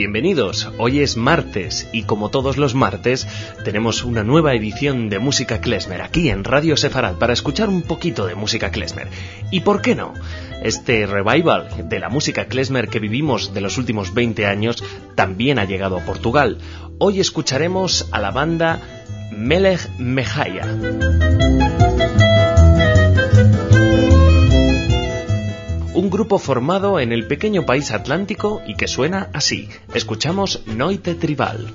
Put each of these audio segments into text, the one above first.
bienvenidos. Hoy es martes y como todos los martes tenemos una nueva edición de Música Klezmer aquí en Radio Sefarad para escuchar un poquito de música klezmer. ¿Y por qué no? Este revival de la música klezmer que vivimos de los últimos 20 años también ha llegado a Portugal. Hoy escucharemos a la banda Melech Mejaya. Un grupo formado en el pequeño país atlántico y que suena así. Escuchamos Noite Tribal.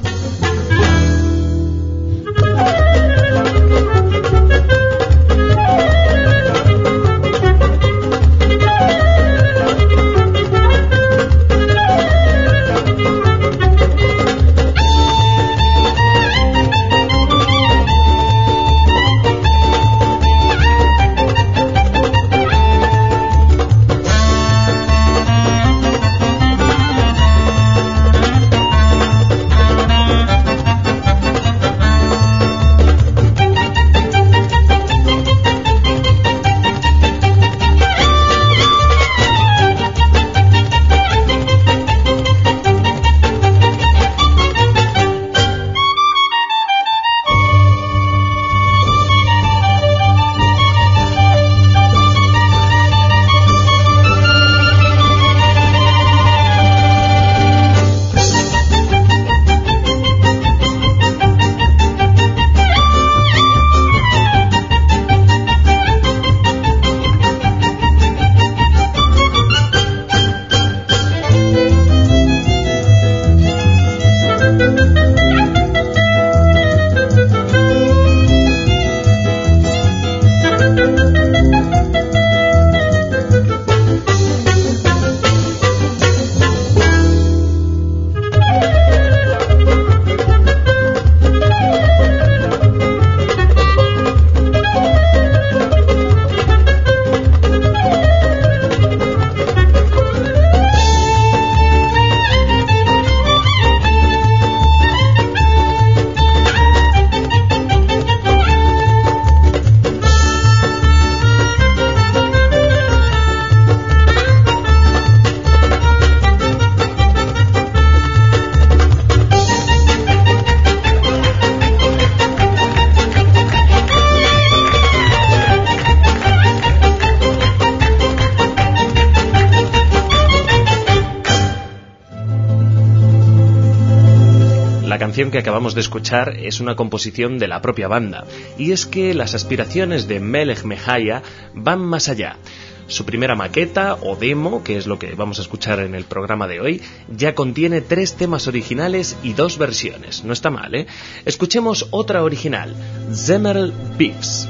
La canción que acabamos de escuchar es una composición de la propia banda, y es que las aspiraciones de Melech Mejaya van más allá. Su primera maqueta o demo, que es lo que vamos a escuchar en el programa de hoy, ya contiene 3 temas originales y 2 versiones. No está mal, ¿eh? Escuchemos otra original, Zemmerl Beefs.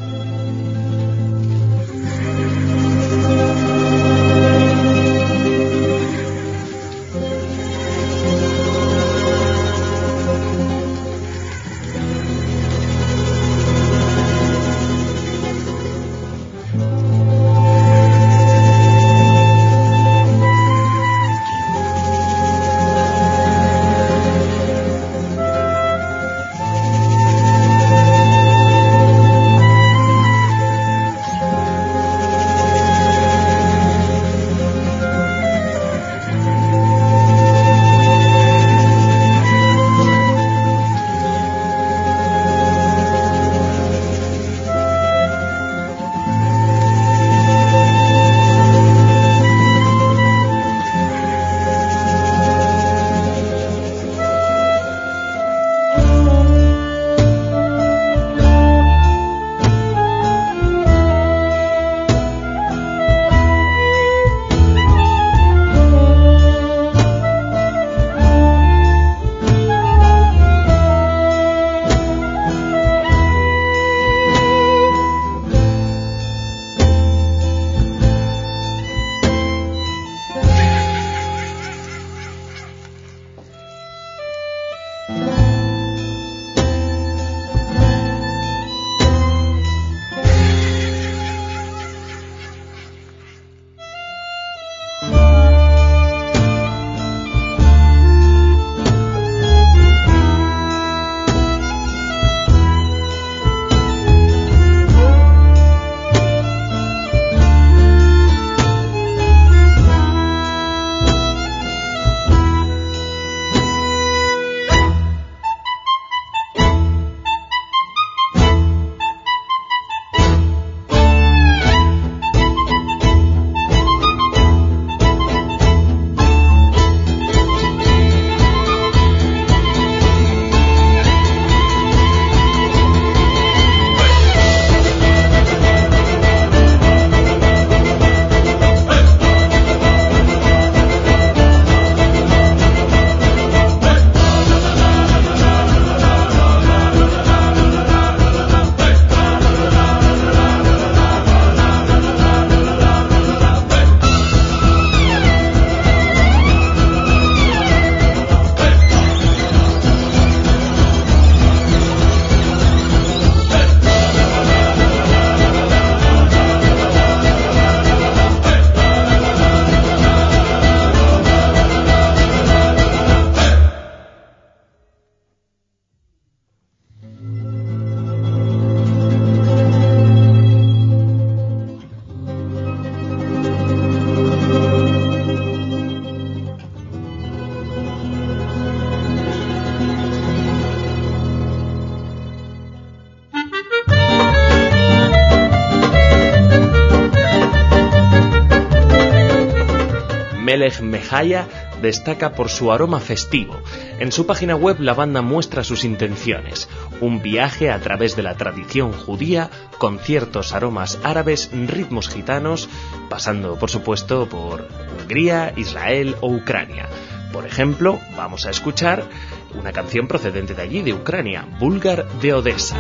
Melech Mejaya destaca por su aroma festivo. En su página web la banda muestra sus intenciones: un viaje a través de la tradición judía con ciertos aromas árabes, ritmos gitanos, pasando por supuesto por Hungría, Israel o Ucrania. Por ejemplo, vamos a escuchar una canción procedente de allí, de Ucrania, Bulgar de Odessa.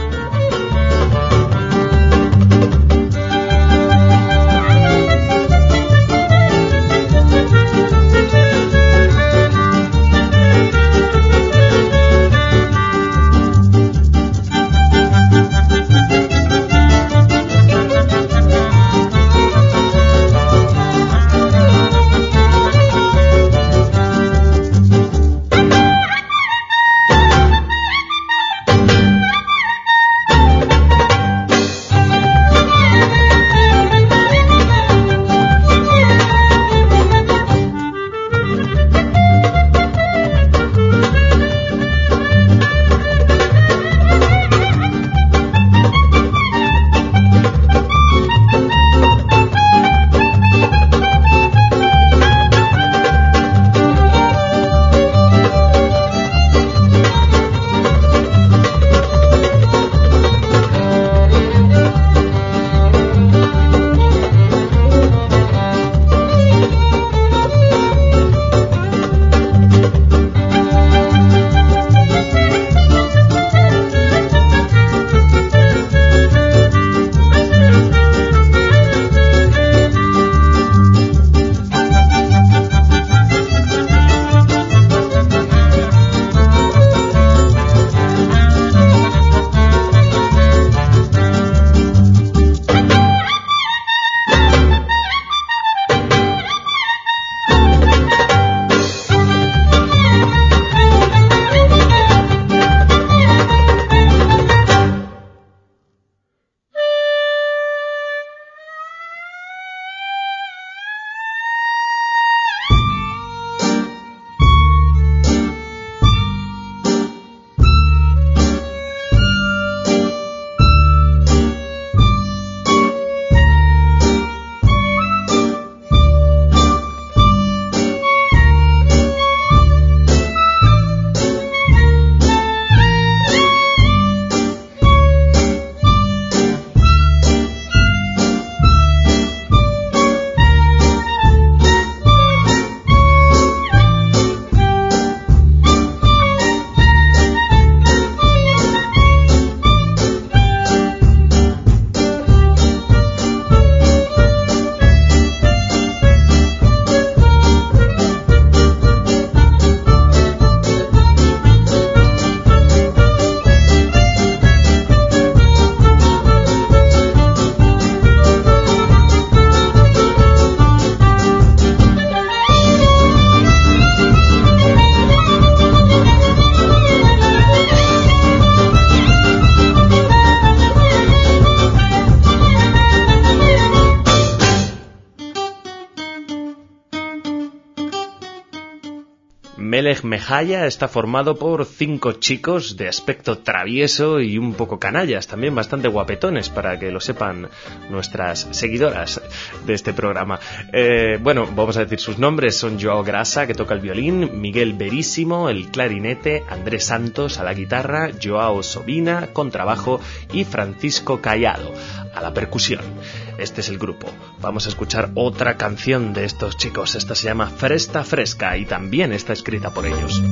Melech Mejaya está formado por 5 chicos de aspecto travieso y un poco canallas, también bastante guapetones, para que lo sepan nuestras seguidoras de este programa. Bueno, vamos a decir sus nombres: son Joao Grasa, que toca el violín, Miguel Verísimo, el clarinete, Andrés Santos a la guitarra, Joao Sobina, contrabajo, y Francisco Callado a la percusión. Este es el grupo. Vamos a escuchar otra canción de estos chicos. Esta se llama Fresta Fresca y también está escrita por ellos.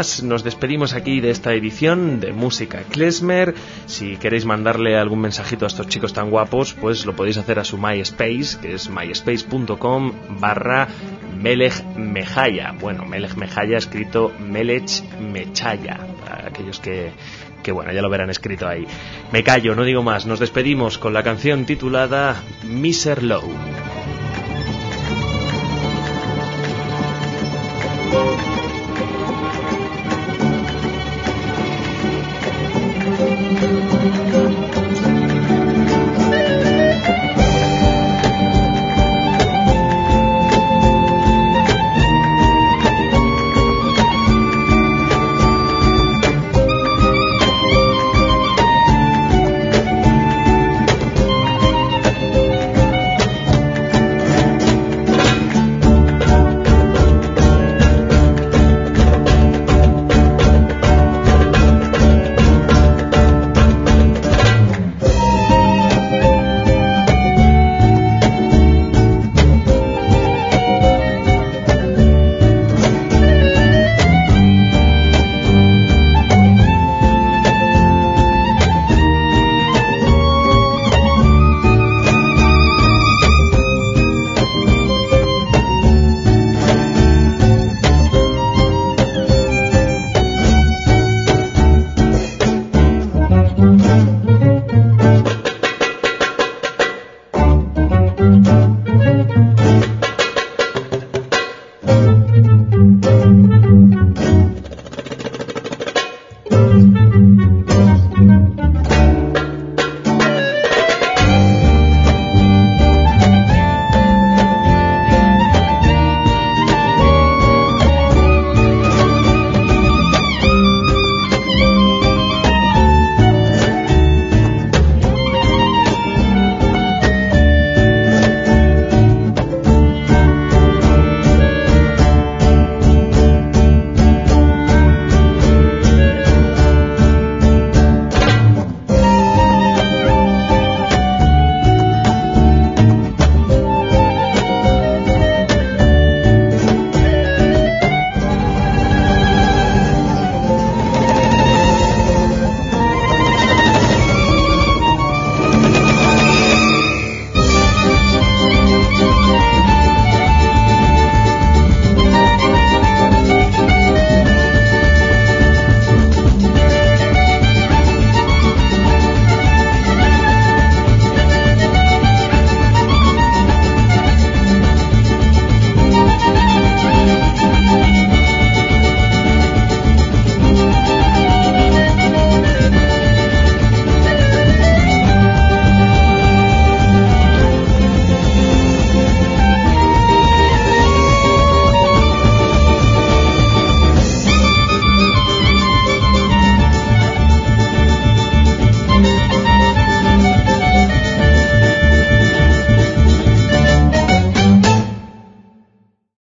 más, nos despedimos aquí de esta edición de Música Klezmer. Si queréis mandarle algún mensajito a estos chicos tan guapos, pues lo podéis hacer a su MySpace, que es myspace.com/Melech Mejaya. Bueno, Melech Mejaya escrito Melech Mechaya, para aquellos que bueno, ya lo verán escrito ahí. Me callo, no digo más, nos despedimos con la canción titulada Miser Low.